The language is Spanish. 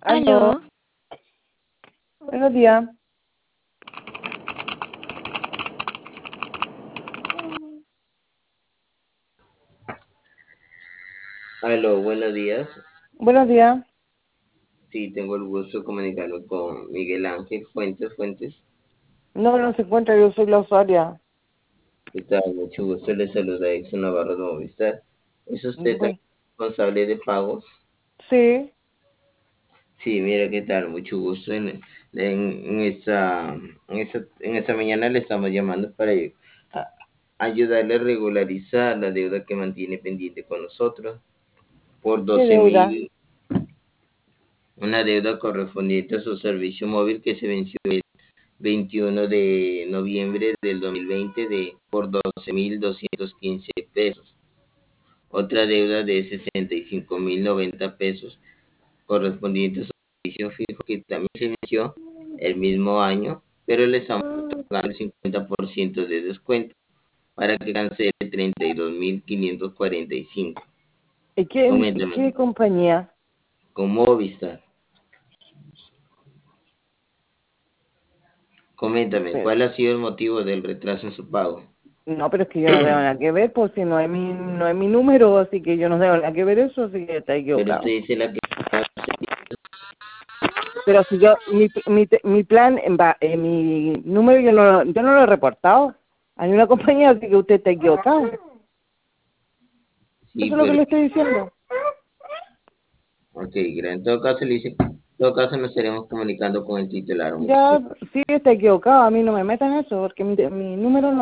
Aló, Aló, buenos días. Aló, buenos días. Buenos días. Sí, tengo el gusto de comunicarme con Miguel Ángel Fuentes. No, no se encuentra, yo soy la usuaria. ¿Qué tal? Mucho gusto, le saluda Exxon Navarro de Movistar. ¿Es usted también Bueno, responsable de pagos? sí, Sí, mira, ¿qué tal? Mucho gusto. En esta mañana le estamos llamando para a- ayudarle a regularizar la deuda que mantiene pendiente con nosotros por ¿qué 12 deuda? mil, una deuda correspondiente a su servicio móvil que se venció 21 de noviembre del 2020 por 12.215 pesos. Otra deuda de 65.090 pesos correspondiente a su servicio fijo que también se venció el mismo año, pero le estamos pagando el 50% de descuento para que cancele 32.545. ¿Y qué Coméntame, compañía? con Movistar, coméntame, Pero- ¿cuál ha sido el motivo del retraso en su pago? no, pero es que yo no tengo nada que ver, pues si no es mi número, así que yo no tengo nada que ver eso, así que está Pero usted equivocado. dice la que Pero si mi plan, mi número yo no lo he reportado. Hay una compañía, así que usted está equivocado. Eso sí, es lo que pero le estoy diciendo. ok, en todo caso le dice, en todo caso nos estaremos comunicando con el titular. Muchas Ya, sí está equivocado, a mí no me metan eso, porque mi número no